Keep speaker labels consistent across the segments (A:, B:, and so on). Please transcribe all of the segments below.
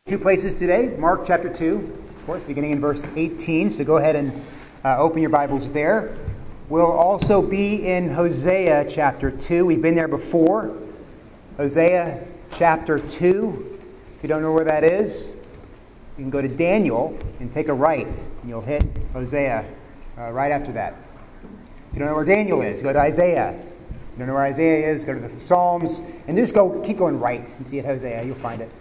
A: Two places today, Mark chapter 2, of course, beginning in verse 18. So go ahead and open your Bibles there. We'll also be in Hosea chapter 2. We've been there before. Hosea chapter 2. If you don't know where that is, you can go to Daniel and take a right, and you'll hit Hosea right after that. If you don't know where Daniel is, go to Isaiah. If you don't know where Isaiah is, go to the Psalms, and just keep going right until you hit Hosea. You'll find it.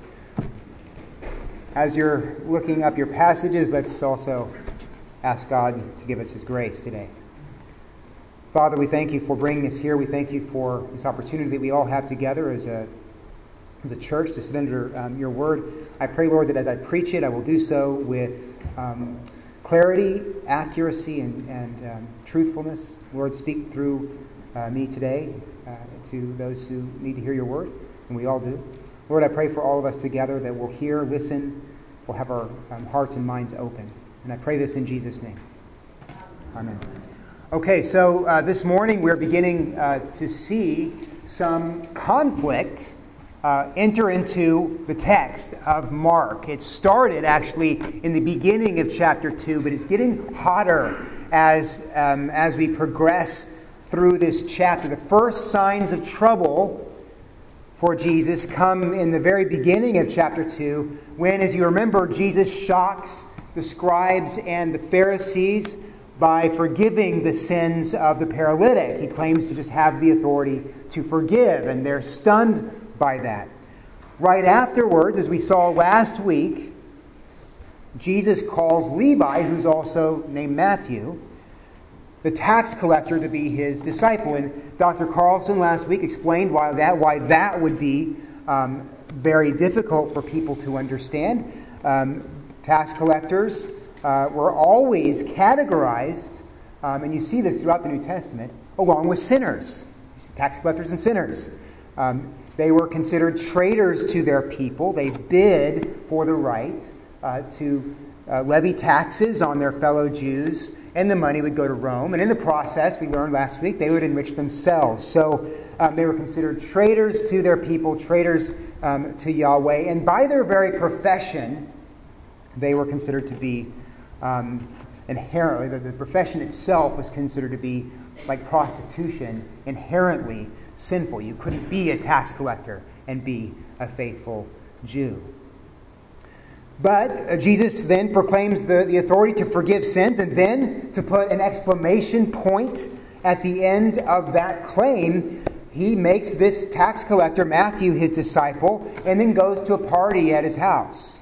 A: As you're looking up your passages, let's also ask God to give us His grace today. Father, we thank You for bringing us here. We thank You for this opportunity that we all have together as a church to sit under Your Word. I pray, Lord, that as I preach it, I will do so with clarity, accuracy, and truthfulness. Lord, speak through me today to those who need to hear Your Word, and we all do. Lord, I pray for all of us together that we'll hear, listen, we'll have our hearts and minds open. And I pray this in Jesus' name. Amen. Okay, so this morning we're beginning to see some conflict enter into the text of Mark. It started actually in the beginning of chapter 2, but it's getting hotter as we progress through this chapter. The first signs of trouble for Jesus come in the very beginning of chapter 2, when, as you remember, Jesus shocks the scribes and the Pharisees by forgiving the sins of the paralytic. He claims to just have the authority to forgive, and they're stunned by that. Right afterwards, as we saw last week, Jesus calls Levi, who's also named Matthew, the tax collector, to be his disciple. And Dr. Carlson last week explained why that would be very difficult for people to understand. Tax collectors were always categorized, and you see this throughout the New Testament, along with sinners. Tax collectors and sinners. They were considered traitors to their people. They bid for the right to levy taxes on their fellow Jews, and the money would go to Rome. And in the process, we learned last week, they would enrich themselves. So they were considered traitors to their people, traitors to Yahweh. And by their very profession, they were considered to be inherently, the profession itself was considered to be, like prostitution, inherently sinful. You couldn't be a tax collector and be a faithful Jew. But Jesus then proclaims the authority to forgive sins, and then to put an exclamation point at the end of that claim, he makes this tax collector, Matthew, his disciple, and then goes to a party at his house.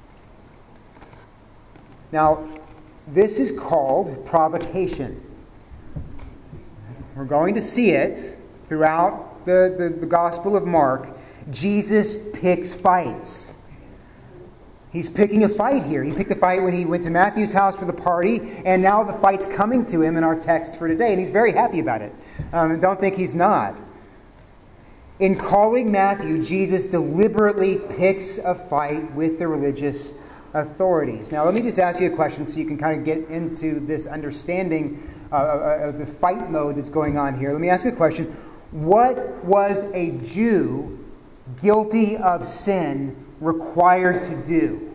A: Now, this is called provocation. We're going to see it throughout the Gospel of Mark. Jesus picks fights. He's picking a fight here. He picked a fight when he went to Matthew's house for the party, and now the fight's coming to him in our text for today, and he's very happy about it. Don't think he's not. In calling Matthew, Jesus deliberately picks a fight with the religious authorities. Now, let me just ask you a question so you can kind of get into this understanding of the fight mode that's going on here. Let me ask you a question. What was a Jew guilty of sin required to do?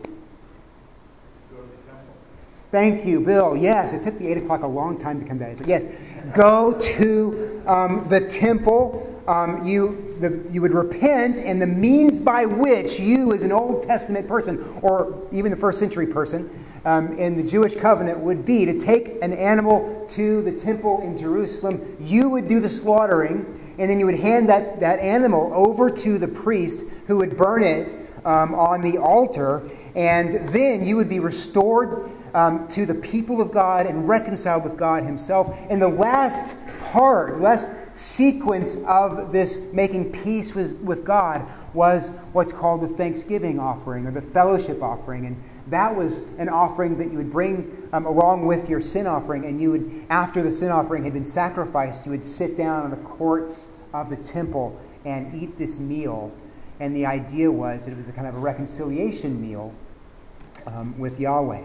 A: Thank you, Bill. Yes, it took the 8 o'clock a long time to come down. So yes, go to the temple. You would repent, and the means by which you, as an Old Testament person, or even the first century person in the Jewish covenant, would be to take an animal to the temple in Jerusalem. You would do the slaughtering, and then you would hand that animal over to the priest, who would burn it on the altar, and then you would be restored to the people of God and reconciled with God Himself. And the last sequence of this making peace with God was what's called the Thanksgiving offering, or the fellowship offering. And that was an offering that you would bring along with your sin offering, and you would, after the sin offering had been sacrificed, you would sit down in the courts of the temple and eat this meal. And the idea was that it was a kind of a reconciliation meal with Yahweh.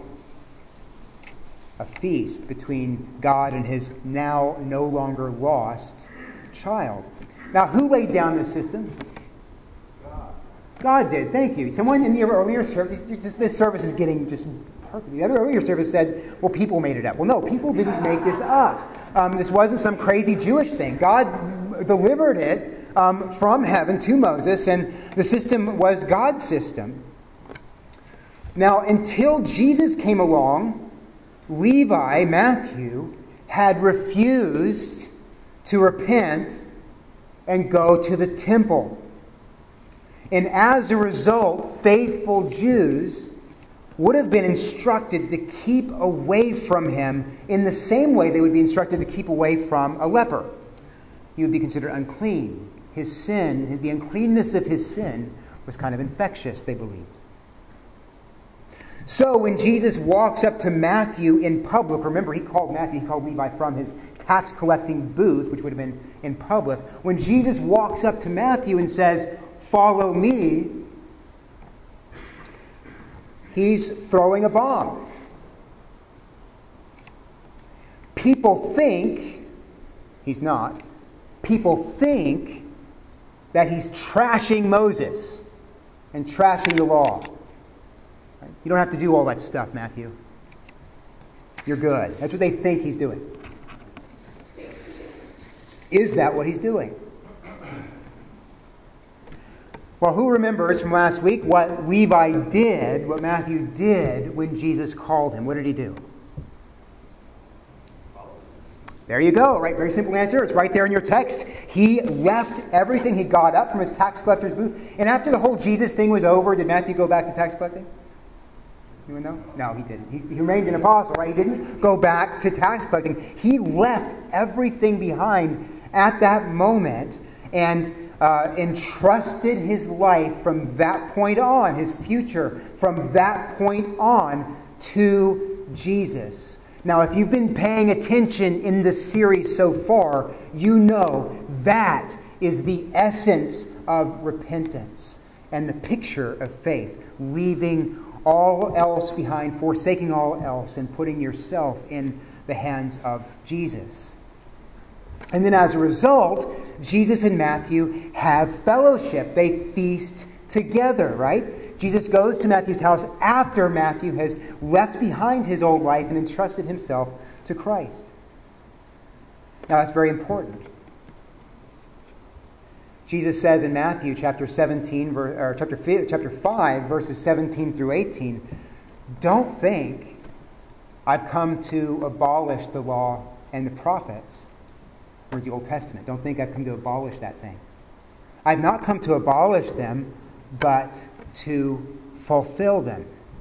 A: A feast between God and His now no longer lost child. Now, who laid down this system? God. God did. Thank you. Someone in the earlier service, this service is getting just perfect. The other earlier service said, well, people made it up. Well, no, people didn't make this up. This wasn't some crazy Jewish thing. God delivered it from heaven to Moses, and the system was God's system. Now, until Jesus came along, Levi, Matthew, had refused to repent and go to the temple. And as a result, faithful Jews would have been instructed to keep away from him in the same way they would be instructed to keep away from a leper. He would be considered unclean. His sin, the uncleanness of his sin, was kind of infectious, they believed. So when Jesus walks up to Matthew in public, remember he called Levi from his tax collecting booth, which would have been in public. When Jesus walks up to Matthew and says, "Follow me," he's throwing a bomb. People think, he's not, people think that he's trashing Moses and trashing the law. You don't have to do all that stuff, Matthew. You're good. That's what they think he's doing. Is that what he's doing? Well, who remembers from last week what Levi did, what Matthew did when Jesus called him? What did he do? There you go, right? Very simple answer. It's right there in your text. He left everything. He got up from his tax collector's booth. And after the whole Jesus thing was over, did Matthew go back to tax collecting? Anyone know? No, he didn't. He remained an apostle, right? He didn't go back to tax collecting. He left everything behind at that moment and entrusted his life from that point on, his future from that point on, to Jesus. Now, if you've been paying attention in this series so far, you know that is the essence of repentance and the picture of faith, leaving all else behind, forsaking all else, and putting yourself in the hands of Jesus. And then as a result, Jesus and Matthew have fellowship. They feast together, right? Jesus goes to Matthew's house after Matthew has left behind his old life and entrusted himself to Christ. Now that's very important. Jesus says in Matthew chapter 5, verses 17 through 18, "Don't think I've come to abolish the law and the prophets." Where's the Old Testament? Don't think I've come to abolish that thing. I've not come to abolish them, but to fulfill them.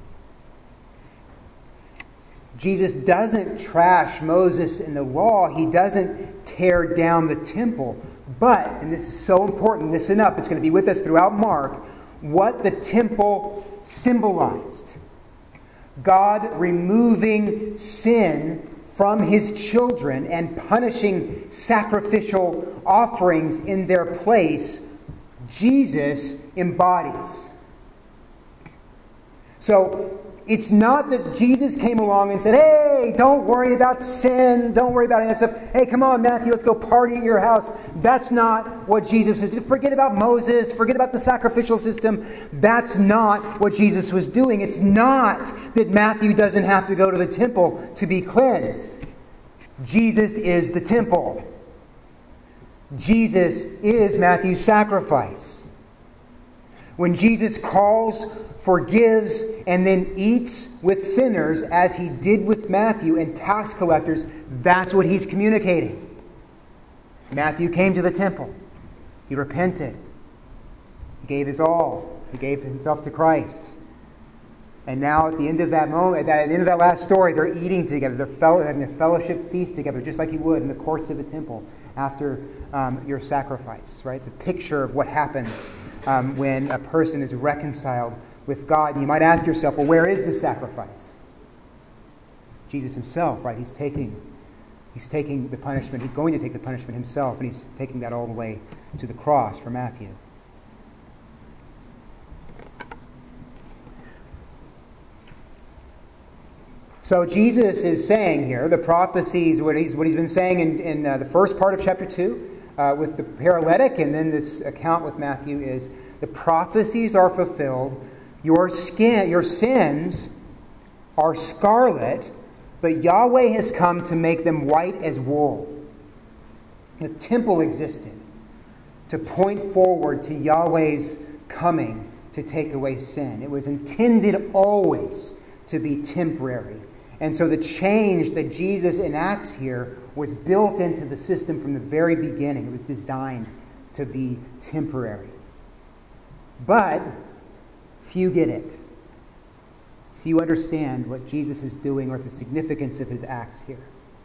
A: Jesus doesn't trash Moses and the law. He doesn't tear down the temple. But, and this is so important, listen up, it's going to be with us throughout Mark, what the temple symbolized. God removing sin from his children and punishing sacrificial offerings in their place, Jesus embodies. So, it's not that Jesus came along and said, "Hey, don't worry about sin. Don't worry about any of that stuff. Hey, come on, Matthew, let's go party at your house." That's not what Jesus was doing. Forget about Moses. Forget about the sacrificial system. That's not what Jesus was doing. It's not that Matthew doesn't have to go to the temple to be cleansed. Jesus is the temple. Jesus is Matthew's sacrifice. When Jesus calls, forgives, and then eats with sinners, as he did with Matthew and tax collectors, that's what he's communicating. Matthew came to the temple. He repented. He gave his all. He gave himself to Christ. And now at the end of that moment, at the end of that last story, they're eating together. They're having a fellowship feast together, just like you would in the courts of the temple after your sacrifice. Right? It's a picture of what happens when a person is reconciled with God. And you might ask yourself, well, where is the sacrifice? It's Jesus himself, right? He's taking the punishment. He's going to take the punishment himself, and he's taking that all the way to the cross for Matthew. So Jesus is saying here, the prophecies, what he's been saying in the first part of chapter 2 with the paralytic, and then this account with Matthew is the prophecies are fulfilled. Your sins are scarlet, but Yahweh has come to make them white as wool. The temple existed to point forward to Yahweh's coming to take away sin. It was intended always to be temporary. And so the change that Jesus enacts here was built into the system from the very beginning. It was designed to be temporary. But few get it. Few understand what Jesus is doing or the significance of his acts here.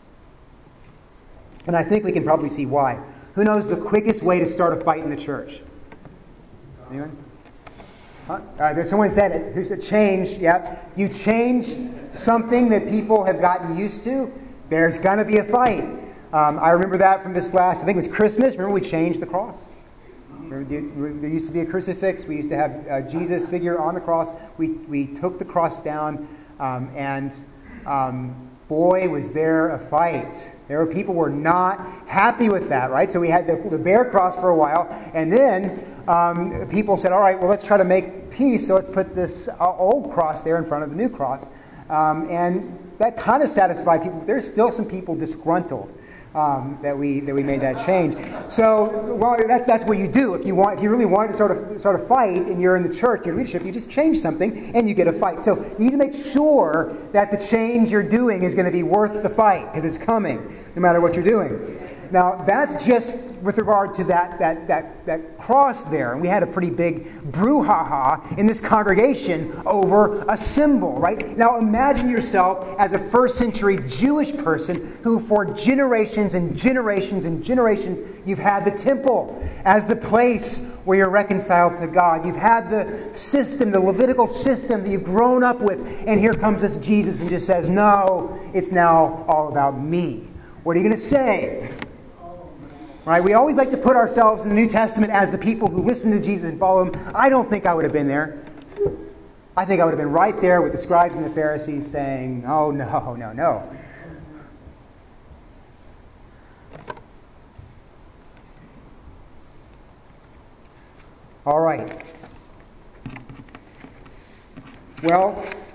A: And I think we can probably see why. Who knows the quickest way to start a fight in the church? Anyone? Huh? Someone said it. Who said change? Yep. You change something that people have gotten used to, there's going to be a fight. I remember that from this last, I think it was Christmas. Remember we changed the cross? Remember, there used to be a crucifix. We used to have a Jesus figure on the cross. We took the cross down, and boy, was there a fight. There were people who were not happy with that, right? So we had the bear cross for a while, and then people said, all right, well, let's try to make peace, so let's put this old cross there in front of the new cross. And that kind of satisfied people. There's still some people disgruntled that we made that change. So, well, that's what you do if you really want to start a fight and you're in the church, your leadership, you just change something and you get a fight. So you need to make sure that the change you're doing is going to be worth the fight because it's coming, no matter what you're doing. Now, that's just with regard to that cross there. And we had a pretty big brouhaha in this congregation over a symbol, right? Now, imagine yourself as a first century Jewish person who for generations and generations and generations, you've had the temple as the place where you're reconciled to God. You've had the system, the Levitical system that you've grown up with. And here comes this Jesus and just says, no, it's now all about me. What are you going to say? Right? We always like to put ourselves in the New Testament as the people who listen to Jesus and follow him. I don't think I would have been there. I think I would have been right there with the scribes and the Pharisees saying, oh, no, no, no. All right. Well,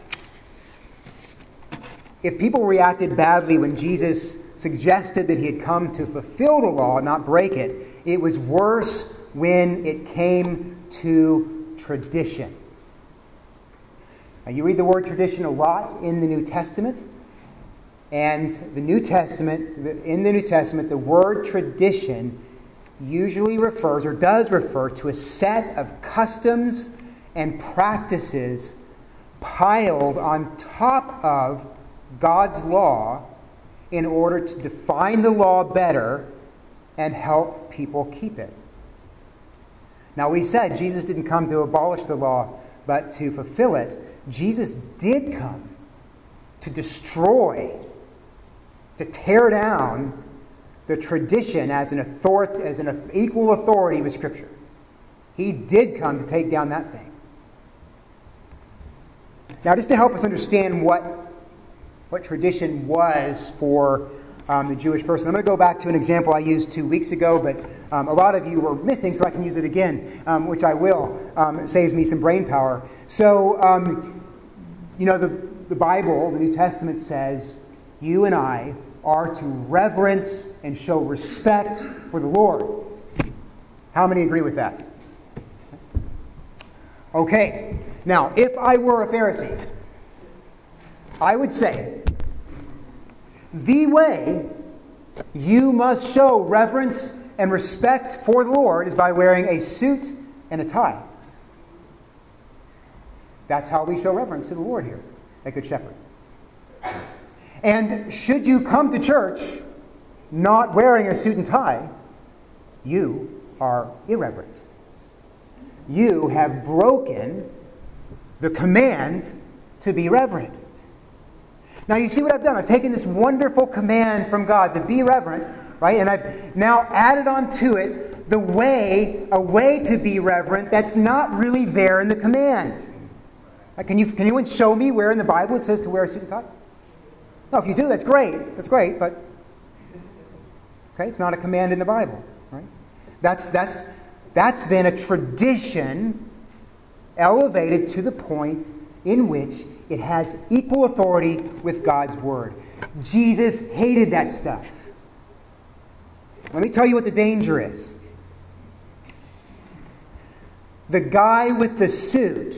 A: if people reacted badly when Jesus suggested that he had come to fulfill the law, not break it, it was worse when it came to tradition. Now, you read the word tradition a lot in the New Testament, and in the New Testament, the word tradition usually refers or does refer to a set of customs and practices piled on top of God's law in order to define the law better and help people keep it. Now, we said Jesus didn't come to abolish the law, but to fulfill it. Jesus did come to destroy, to tear down the tradition as an equal authority with Scripture. He did come to take down that thing. Now, just to help us understand what tradition was for the Jewish person, I'm going to go back to an example I used 2 weeks ago, but a lot of you were missing, so I can use it again, which I will. It saves me some brain power. So, the Bible, the New Testament says, you and I are to reverence and show respect for the Lord. How many agree with that? Okay. Now, if I were a Pharisee, I would say, the way you must show reverence and respect for the Lord is by wearing a suit and a tie. That's how we show reverence to the Lord here at Good Shepherd. And should you come to church not wearing a suit and tie, you are irreverent. You have broken the command to be reverent. Now, you see what I've done? I've taken this wonderful command from God to be reverent, right? And I've now added on to it a way to be reverent that's not really there in the command. Can anyone show me where in the Bible it says to wear a suit and tie? No, if you do, that's great. That's great, but okay, it's not a command in the Bible, right? That's That's then a tradition elevated to the point in which it has equal authority with God's Word. Jesus hated that stuff. Let me tell you what the danger is. The guy with the suit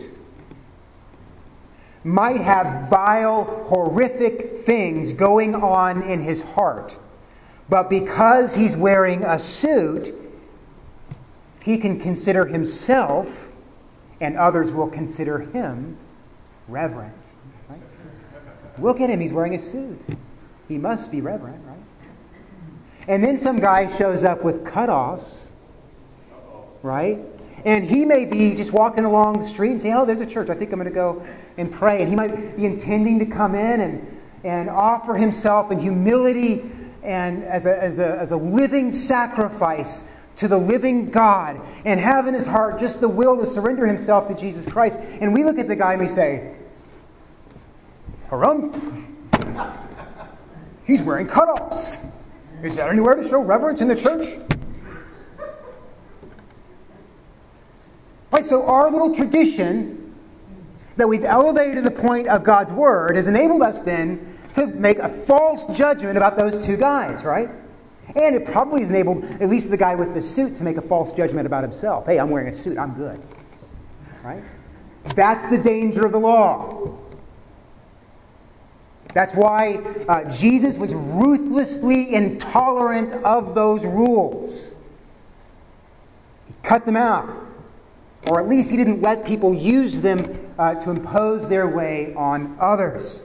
A: might have vile, horrific things going on in his heart. But because he's wearing a suit, he can consider himself, and others will consider him, reverent. Right? Look at him, he's wearing a suit. He must be reverent, right? And then some guy shows up with cutoffs, right? And he may be just walking along the street and say, oh, there's a church. I think I'm going to go and pray. And he might be intending to come in and offer himself in humility and as a living sacrifice to the living God, and have in his heart just the will to surrender himself to Jesus Christ. And we look at the guy and we say, harumph. He's wearing cutoffs. Is that anywhere to show reverence in the church? Right, so our little tradition that we've elevated to the point of God's Word has enabled us then to make a false judgment about those two guys, right? And it probably has enabled at least the guy with the suit to make a false judgment about himself. Hey, I'm wearing a suit, I'm good. Right? That's the danger of the law. That's why Jesus was ruthlessly intolerant of those rules. He cut them out. Or at least he didn't let people use them to impose their way on others.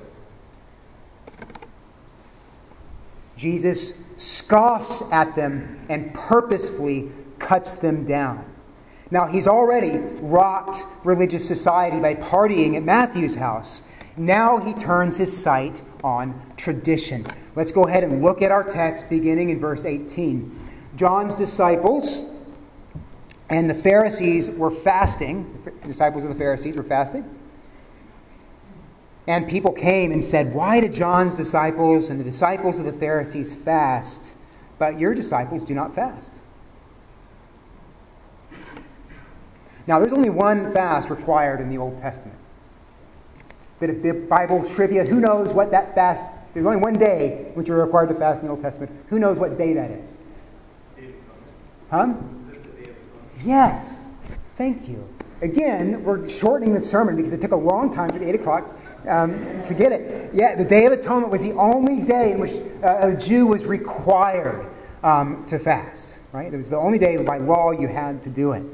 A: Jesus scoffs at them and purposefully cuts them down. Now, he's already rocked religious society by partying at Matthew's house. Now he turns his sight on tradition. Let's go ahead and look at our text beginning in verse 18. John's disciples and the Pharisees were fasting. The disciples of the Pharisees were fasting. And people came and said, why do John's disciples and the disciples of the Pharisees fast, but your disciples do not fast? Now, there's only one fast required in the Old Testament. Bit of Bible trivia. Who knows what that fast... There's only one day which you're required to fast in the Old Testament. Who knows what day that is? Huh? Yes. Thank you. Again, we're shortening the sermon because it took a long time for the 8 o'clock to get it. Yeah, the Day of Atonement was the only day in which a Jew was required to fast. Right? It was the only day by law you had to do it.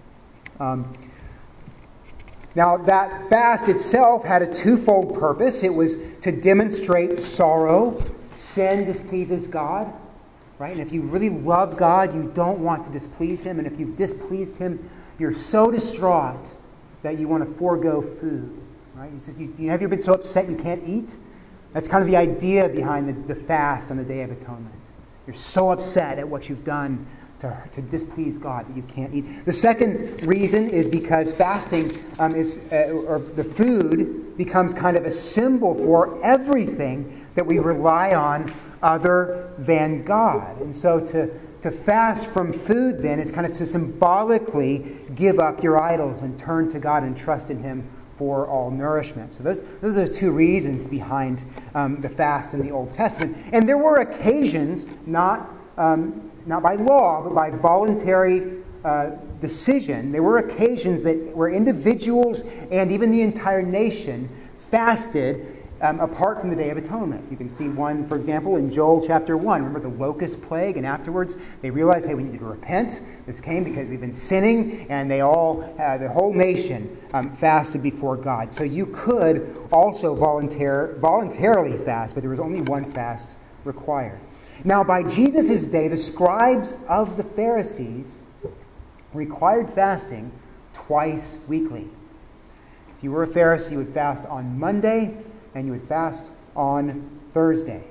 A: Now, that fast itself had a twofold purpose. It was to demonstrate sorrow. Sin displeases God. Right? And if you really love God, you don't want to displease Him. And if you've displeased Him, you're so distraught that you want to forego food. Right? He says, you have you been so upset you can't eat? That's kind of the idea behind the fast on the Day of Atonement. You're so upset at what you've done to displease God that you can't eat. The second reason is because fasting or the food becomes kind of a symbol for everything that we rely on other than God. And so to fast from food then is kind of to symbolically give up your idols and turn to God and trust in Him for all nourishment. So those are the two reasons behind the fast in the Old Testament. And there were occasions, not by law, but by voluntary decision, there were occasions where individuals and even the entire nation fasted apart from the Day of Atonement. You can see one, for example, in Joel chapter 1. Remember the locust plague? And afterwards, they realized, hey, we need to repent. This came because we've been sinning, and the whole nation fasted before God. So you could also voluntarily fast, but there was only one fast required. Now, by Jesus' day, the scribes of the Pharisees required fasting twice weekly. If you were a Pharisee, you would fast on Monday, and you would fast on Thursday.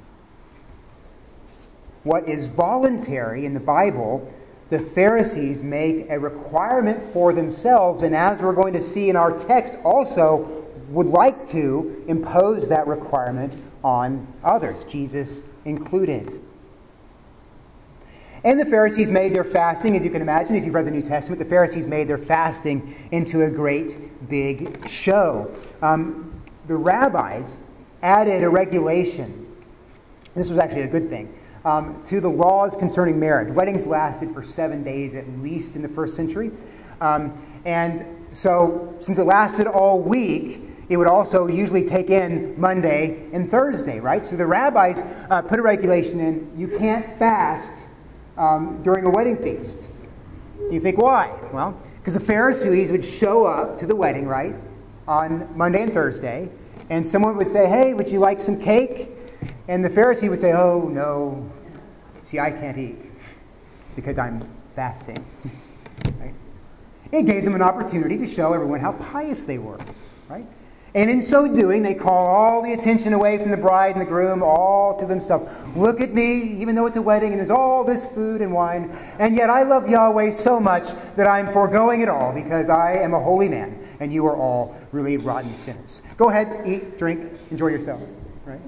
A: What is voluntary in the Bible, the Pharisees make a requirement for themselves, and as we're going to see in our text, also would like to impose that requirement on others, Jesus included. And the Pharisees made their fasting, as you can imagine, if you've read the New Testament, the Pharisees made their fasting into a great big show. The rabbis added a regulation. This was actually a good thing. To the laws concerning marriage. Weddings lasted for 7 days at least in the first century. And so, since it lasted all week, it would also usually take in Monday and Thursday, right? So the rabbis put a regulation in, you can't fast during a wedding feast. You think, why? Well, because the Pharisees would show up to the wedding, right, on Monday and Thursday, and someone would say, hey, would you like some cake? And the Pharisee would say, oh, no, see, I can't eat because I'm fasting. Right? It gave them an opportunity to show everyone how pious they were, right? And in so doing, they call all the attention away from the bride and the groom, all to themselves. Look at me, even though it's a wedding and there's all this food and wine, and yet I love Yahweh so much that I'm foregoing it all because I am a holy man, and you are all really rotten sinners. Go ahead, eat, drink, enjoy yourself, right?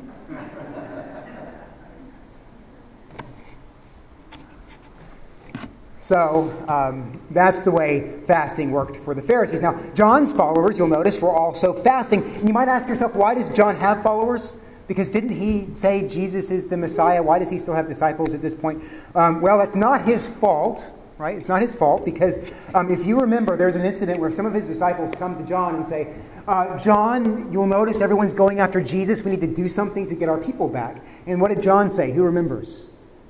A: So that's the way fasting worked for the Pharisees. Now, John's followers, you'll notice, were also fasting. And you might ask yourself, why does John have followers? Because didn't he say Jesus is the Messiah? Why does he still have disciples at this point? Well, that's not his fault, right? It's not his fault because if you remember, there's an incident where some of his disciples come to John and say, John, you'll notice everyone's going after Jesus. We need to do something to get our people back. And what did John say? Who remembers?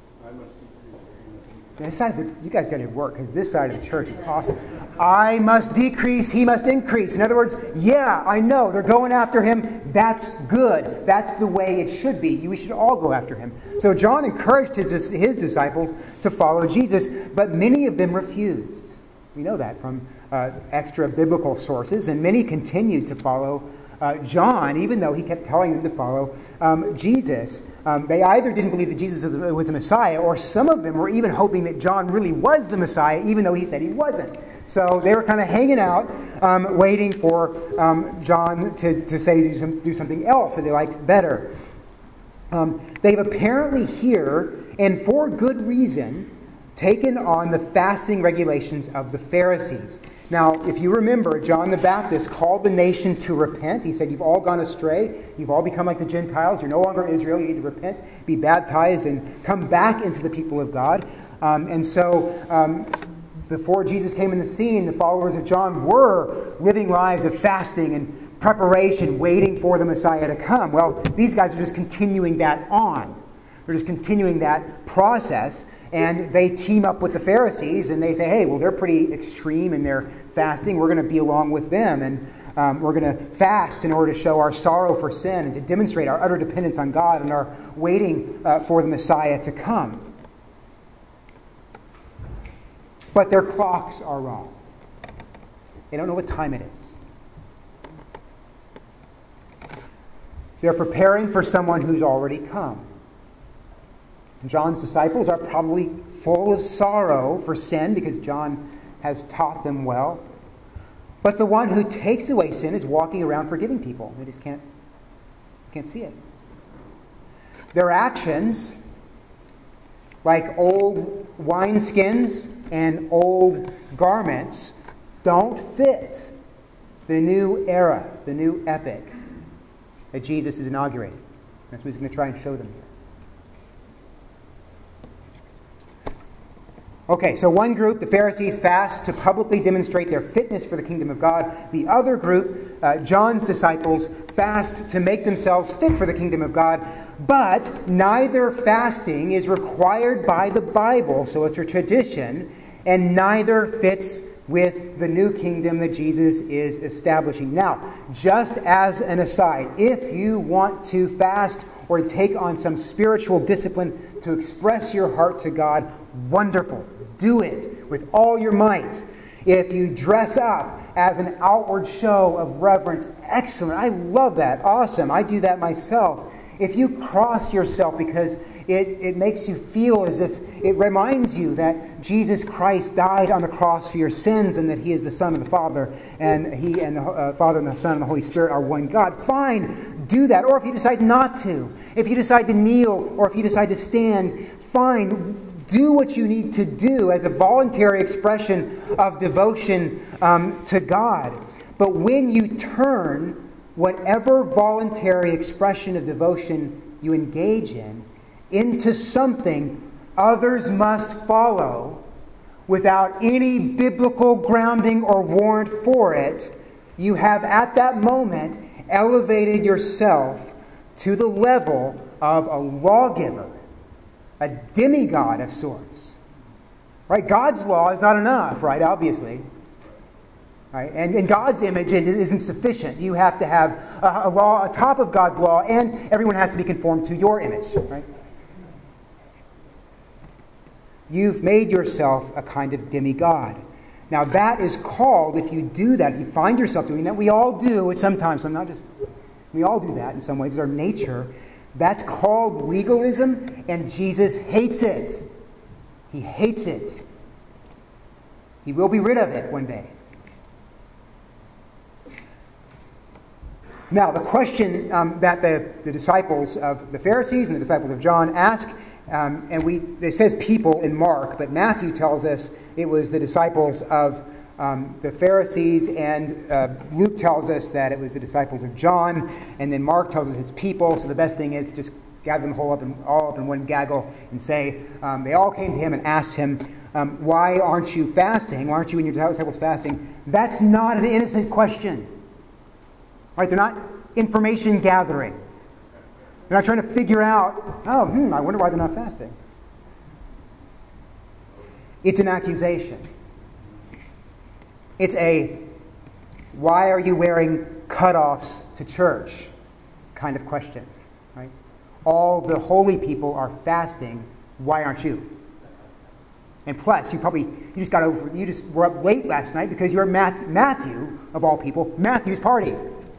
A: This side of you guys got to work because this side of the church is awesome. I must decrease, he must increase. In other words, yeah, I know they're going after him. That's good. That's the way it should be. We should all go after him. So John encouraged his disciples to follow Jesus, but many of them refused. We know that from extra biblical sources, and many continued to follow John, even though he kept telling them to follow Jesus. They either didn't believe that Jesus was a Messiah, or some of them were even hoping that John really was the Messiah, even though he said he wasn't. So they were kind of hanging out, waiting for John to say do something else that they liked better. They've apparently here, and for good reason, taken on the fasting regulations of the Pharisees. Now, if you remember, John the Baptist called the nation to repent. He said, you've all gone astray. You've all become like the Gentiles. You're no longer Israel. You need to repent, be baptized, and come back into the people of God. And so before Jesus came in the scene, the followers of John were living lives of fasting and preparation, waiting for the Messiah to come. Well, these guys are just continuing that on. They're just continuing that process. And they team up with the Pharisees, and they say, hey, well, they're pretty extreme in their fasting. We're going to be along with them, and we're going to fast in order to show our sorrow for sin and to demonstrate our utter dependence on God and our waiting for the Messiah to come. But their clocks are wrong. They don't know what time it is. They're preparing for someone who's already come. John's disciples are probably full of sorrow for sin because John has taught them well. But the one who takes away sin is walking around forgiving people. They just can't see it. Their actions, like old wineskins and old garments, don't fit the new era, the new epic that Jesus is inaugurating. That's what he's going to try and show them here. Okay, so one group, the Pharisees, fast to publicly demonstrate their fitness for the kingdom of God. The other group, John's disciples, fast to make themselves fit for the kingdom of God. But neither fasting is required by the Bible, so it's a tradition, and neither fits with the new kingdom that Jesus is establishing. Now, just as an aside, if you want to fast or take on some spiritual discipline to express your heart to God, wonderful. Do it with all your might. If you dress up as an outward show of reverence, excellent. I love that. Awesome. I do that myself. If you cross yourself because it makes you feel as if it reminds you that Jesus Christ died on the cross for your sins and that he is the Son of the Father, and he and the Father and the Son and the Holy Spirit are one God, fine, do that. Or if you decide not to, if you decide to kneel, or if you decide to stand, fine, do what you need to do as a voluntary expression of devotion to God. But when you turn whatever voluntary expression of devotion you engage in into something others must follow without any biblical grounding or warrant for it, you have at that moment elevated yourself to the level of a lawgiver, a demigod of sorts. Right? God's law is not enough, right? Obviously. Right? And God's image isn't sufficient. You have to have a law atop of God's law, and everyone has to be conformed to your image. Right? You've made yourself a kind of demigod. Now that is called, if you do that, if you find yourself doing that, we all do sometimes. We all do that in some ways. It's our nature. That's called legalism, and Jesus hates it. He hates it. He will be rid of it one day. Now, the question that the disciples of the Pharisees and the disciples of John ask, it says people in Mark, but Matthew tells us it was the disciples of the Pharisees, and Luke tells us that it was the disciples of John, and then Mark tells us it's people. So the best thing is to just gather them all up in one gaggle and say they all came to him and asked him, why aren't you fasting? Why aren't you and your disciples fasting? That's not an innocent question. Right? They're not information gathering. They're not trying to figure out, I wonder why they're not fasting. It's an accusation. It's a, why are you wearing cutoffs to church kind of question. Right? All the holy people are fasting. Why aren't you? And plus, you just were up late last night because you're at Matthew, of all people, Matthew's party.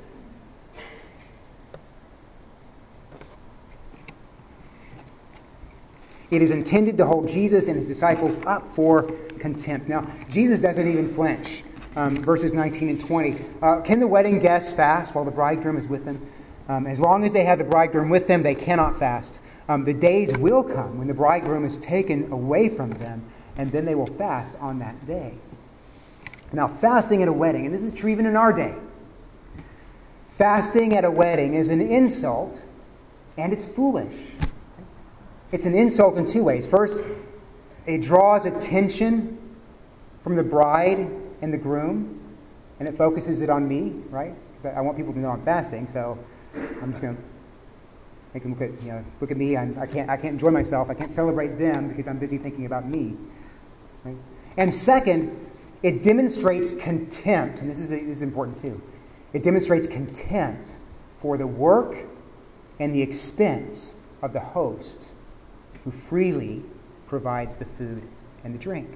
A: It is intended to hold Jesus and his disciples up for contempt. Now, Jesus doesn't even flinch. Verses 19 and 20. Can the wedding guests fast while the bridegroom is with them? As long as they have the bridegroom with them, they cannot fast. The days will come when the bridegroom is taken away from them, and then they will fast on that day. Now, fasting at a wedding, and this is true even in our day. Fasting at a wedding is an insult, and it's foolish. It's an insult in two ways. First, it draws attention from the bride and the groom, and it focuses it on me, right? Because I want people to know I'm fasting, so I'm just going to make them look at me. I can't enjoy myself. I can't celebrate them because I'm busy thinking about me. Right? And second, it demonstrates contempt, and this is important too. It demonstrates contempt for the work and the expense of the host, who freely provides the food and the drink.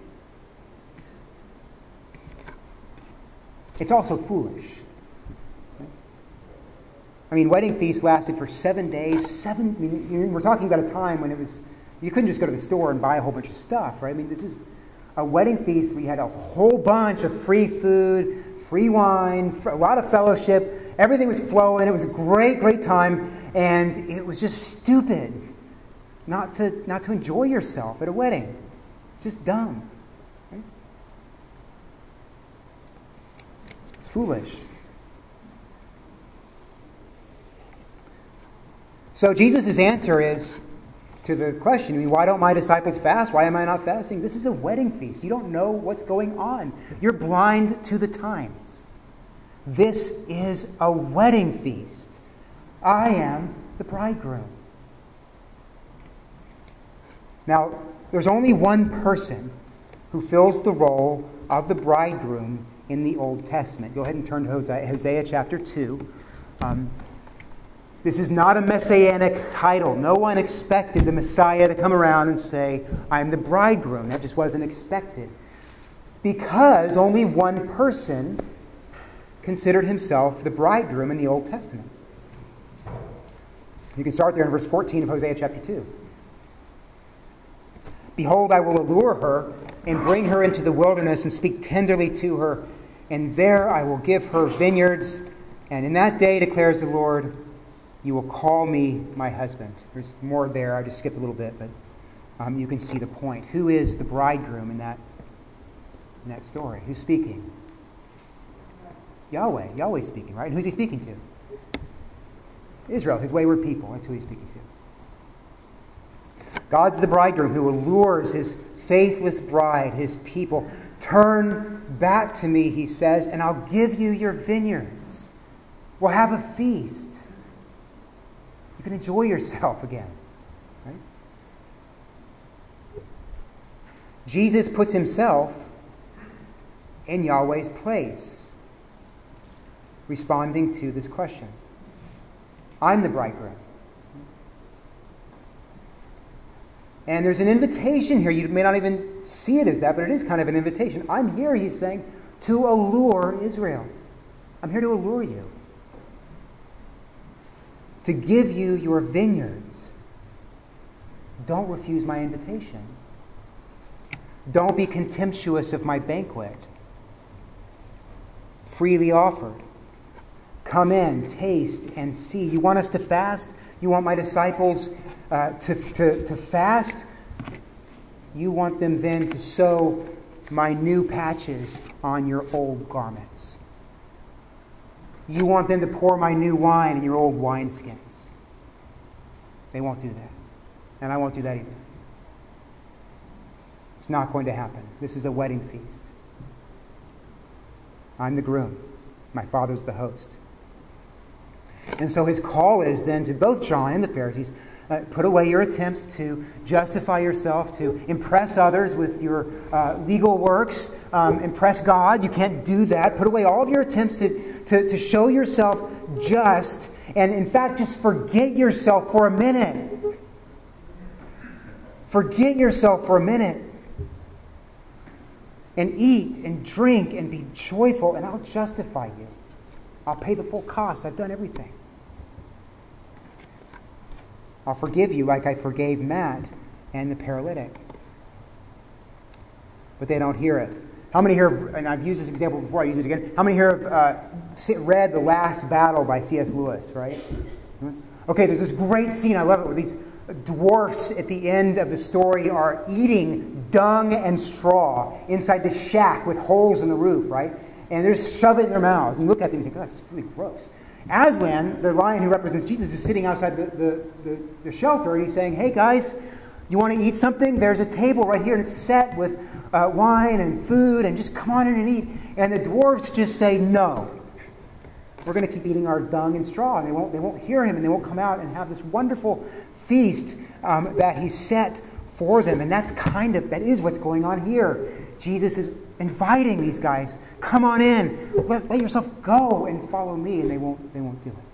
A: It's also foolish. I mean, wedding feasts lasted for 7 days. We're talking about a time when you couldn't just go to the store and buy a whole bunch of stuff, right? I mean, this is a wedding feast. We had a whole bunch of free food, free wine, a lot of fellowship. Everything was flowing. It was a great, great time. And it was just stupid not to enjoy yourself at a wedding. It's just dumb. Right? It's foolish. So Jesus' answer is to the question, why don't my disciples fast? Why am I not fasting? This is a wedding feast. You don't know what's going on. You're blind to the times. This is a wedding feast. I am the bridegroom. Now, there's only one person who fills the role of the bridegroom in the Old Testament. Go ahead and turn to Hosea chapter 2. This is not a messianic title. No one expected the Messiah to come around and say, I'm the bridegroom. That just wasn't expected. Because only one person considered himself the bridegroom in the Old Testament. You can start there in verse 14 of Hosea chapter 2. Behold, I will allure her and bring her into the wilderness and speak tenderly to her. And there I will give her vineyards. And in that day, declares the Lord, you will call me my husband. There's more there. I just skipped a little bit, but you can see the point. Who is the bridegroom in that story? Who's speaking? Yahweh. Yahweh's speaking, right? And who's he speaking to? Israel, his wayward people. That's who he's speaking to. God's the bridegroom who allures his faithless bride, his people. Turn back to me, he says, and I'll give you your vineyards. We'll have a feast. You can enjoy yourself again. Right? Jesus puts himself in Yahweh's place, responding to this question. I'm the bridegroom. And there's an invitation here. You may not even see it as that, but it is kind of an invitation. I'm here, he's saying, to allure Israel. I'm here to allure you. To give you your vineyards. Don't refuse my invitation. Don't be contemptuous of my banquet. Freely offered. Come in, taste, and see. You want us to fast? You want my disciples to fast? You want them then to sew my new patches on your old garments. You want them to pour my new wine in your old wineskins. They won't do that. And I won't do that either. It's not going to happen. This is a wedding feast. I'm the groom. My Father's the host. And so his call is then to both John and the Pharisees, put away your attempts to justify yourself, to impress others with your legal works, impress God. You can't do that. Put away all of your attempts to show yourself just, and in fact, just forget yourself for a minute. Forget yourself for a minute. And eat and drink and be joyful, and I'll justify you. I'll pay the full cost. I've done everything. I'll forgive you like I forgave Matt and the paralytic. But they don't hear it. How many here have, and I've used this example before, I use it again. How many here have read The Last Battle by C.S. Lewis, right? Okay, there's this great scene, I love it, where these dwarfs at the end of the story are eating dung and straw inside the shack with holes in the roof, right? And they're just shoving it in their mouths. And you look at them and you think, oh, that's really gross. Aslan, the lion who represents Jesus, is sitting outside the shelter, and he's saying, hey guys, you want to eat something? There's a table right here, and it's set with wine and food, and just come on in and eat. And the dwarves just say, no. We're going to keep eating our dung and straw. And they won't hear him, and they won't come out and have this wonderful feast that he set for them. And that is what's going on here. Jesus is inviting these guys, come on in, let yourself go and follow me, and they won't do it.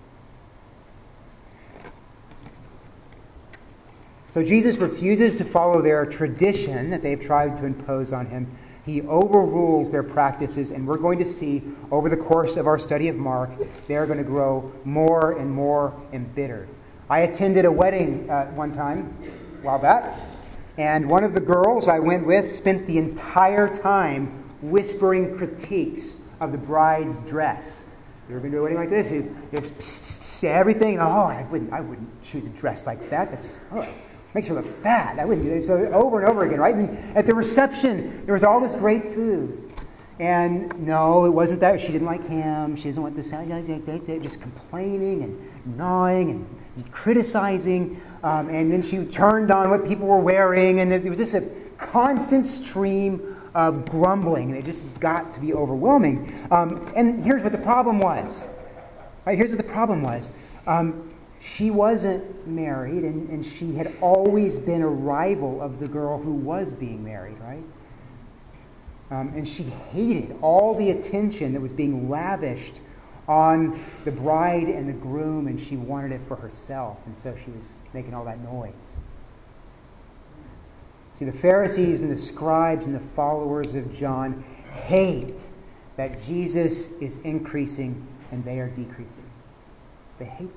A: So Jesus refuses to follow their tradition that they've tried to impose on him. He overrules their practices, and we're going to see over the course of our study of Mark, they're going to grow more and more embittered. I attended a wedding one time, a while back, and one of the girls I went with spent the entire time whispering critiques of the bride's dress. You ever been to a wedding like this? Just say everything. Oh, I wouldn't choose a dress like that. That's just, makes her look fat. I wouldn't do that. So over and over again, right? And at the reception, there was all this great food. And no, it wasn't that. She didn't like ham. She doesn't want this. Just complaining and gnawing and criticizing. And then she turned on what people were wearing. And there was just a constant stream of grumbling. And it just got to be overwhelming. And here's what the problem was. Right? Here's what the problem was. She wasn't married, and she had always been a rival of the girl who was being married, right? And she hated all the attention that was being lavished on the bride and the groom, and she wanted it for herself, and so she was making all that noise. See, the Pharisees and the scribes and the followers of John hate that Jesus is increasing and they are decreasing. They hate that.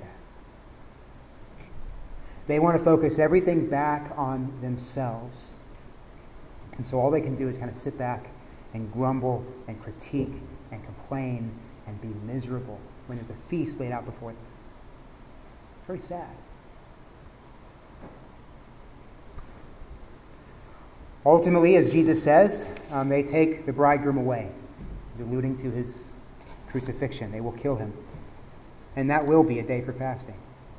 A: They want to focus everything back on themselves. And so all they can do is kind of sit back and grumble and critique and complain and be miserable when there's a feast laid out before them. It's very sad. Ultimately, as Jesus says, they take the bridegroom away. He's alluding to his crucifixion. They will kill him. And that will be a day for fasting.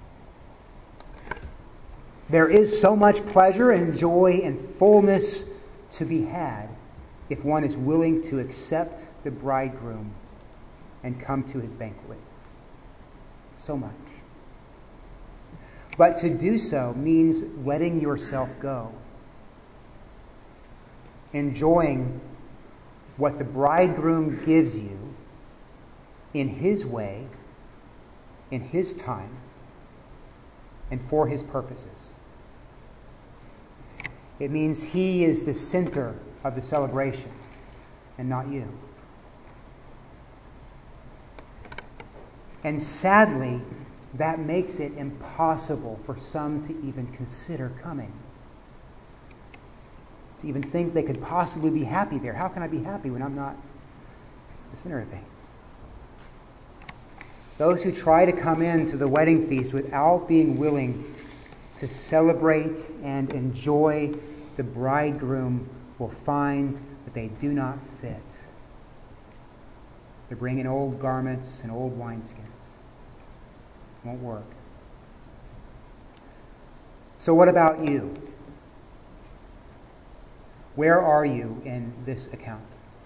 A: There is so much pleasure and joy and fullness to be had if one is willing to accept the bridegroom and come to his banquet. So much. But to do so means letting yourself go. Enjoying what the bridegroom gives you in his way, in his time, and for his purposes. It means he is the center of the celebration and not you. And sadly, that makes it impossible for some to even consider coming. To even think they could possibly be happy there. How can I be happy when I'm not the center of things? Those who try to come into the wedding feast without being willing to celebrate and enjoy the bridegroom will find that they do not fit. They're bringing old garments and old wineskins. Won't work. So what about you? Where are you in this account?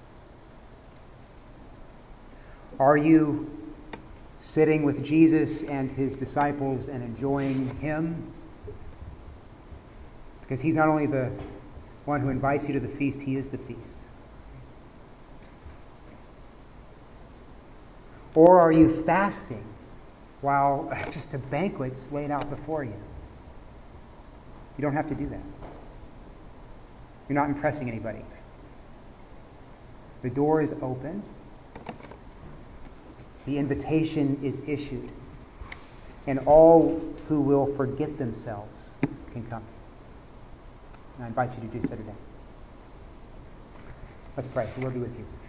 A: Are you sitting with Jesus and his disciples and enjoying him? Because he's not only the one who invites you to the feast, he is the feast. Or are you fasting while just a banquet's laid out before you? You don't have to do that. You're not impressing anybody. The door is open. The invitation is issued. And all who will forget themselves can come. And I invite you to do so today. Let's pray. The Lord be with you.